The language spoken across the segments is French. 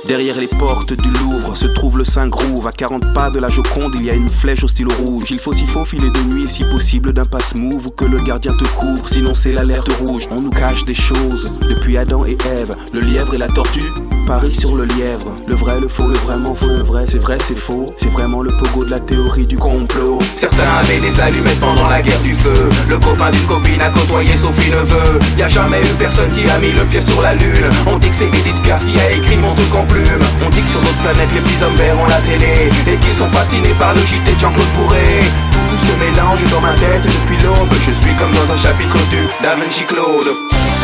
Derrière les portes du Louvre se trouve le Saint-Groove. À 40 pas de la Joconde, il y a une flèche au stylo rouge. Il faut s'y faufiler de nuit et si possible d'un passe-move ou que le gardien te couvre, sinon c'est l'alerte rouge. On nous cache des choses depuis Adam et Ève. Le lièvre et la tortue parient sur le lièvre. Le vrai, le faux, le vraiment faux, le vrai, c'est faux. C'est vraiment le pogo de la théorie du complot. Certains avaient des allumettes pendant la guerre du feu. Le copain d'une copine a côtoyé Sophie Neveu. Y a jamais eu personne qui a mis le pied sur la lune. On dit que c'est Edith Piaf qui a écrit mon truc en plume. On dit que sur notre planète les petits hommes verts ont la télé et qu'ils sont fascinés par le JT de Jean-Claude Bourré. Tout se mélange dans ma tête depuis l'aube. Je suis comme dans un chapitre du Da Vinci Claude.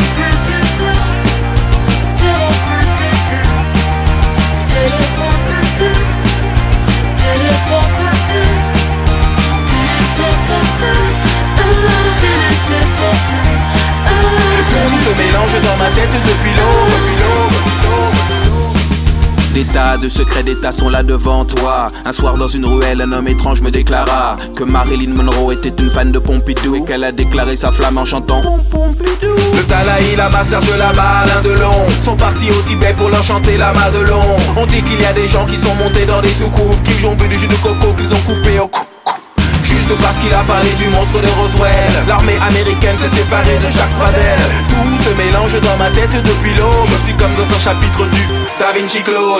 Tout se mélange dans ma tête depuis l'aube. Des tas de secrets d'État sont là devant toi. Un soir dans une ruelle, un homme étrange me déclara que Marilyn Monroe était une fan de Pompidou et qu'elle a déclaré sa flamme en chantant Pompidou. Le Dalai Lama, Serge Lama, Alain Delon sont partis au Tibet pour leur chanter la Madelon. On dit qu'il y a des gens qui sont montés dans des soucoupes, qu'ils ont bu du jus de coco, qu'ils ont coupé au coupe. Juste parce qu'il a parlé du monstre de Roswell. L'armée américaine s'est séparée de Jacques Pradel. Tout se mélange dans ma tête depuis l'aube. Je suis comme dans un chapitre du Da Vinci Claude.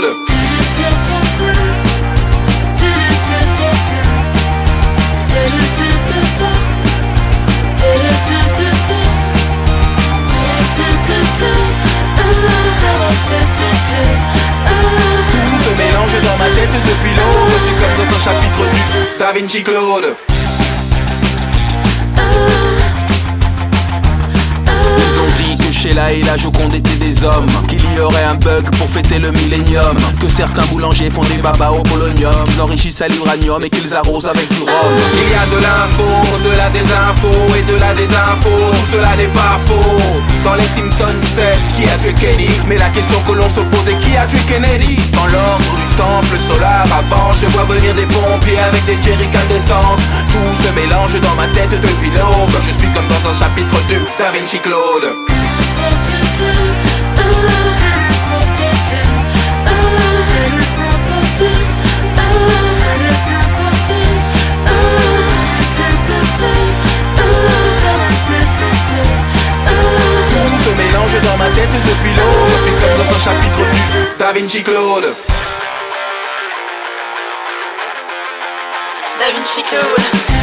Tout se mélange dans ma tête depuis l'aube. Je suis comme dans un chapitre du Da Vinci Claude. Ils ont dit que Sheila et la Joconde étaient des hommes, qu'il y aurait un bug pour fêter le millénium, que certains boulangers font des babas au polonium, qu'ils enrichissent à l'uranium et qu'ils arrosent avec du rhum. Il y a de l'info, de la désinfo et de la désinfo. Tout cela n'est pas faux. Dans les Simpsons c'est qui a tué Kenny, mais la question que l'on se pose est qui a tué Kennedy. Dans l'ordre du temple solaire avant, je vois venir des pompiers avec des jerrycans d'essence. Tout se mélange dans ma tête depuis l'aube. Je suis comme dans un chapitre du Da Vinci Claude. Tout se mélange dans ma tête depuis l'aube. Je suis comme dans un chapitre du Da Vinci Claude. Da Vinci Claude.